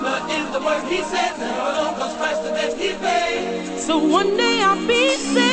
Remember is the word he said. Never alone, 'cause Christ the debt he paid. So one day I'll be saved.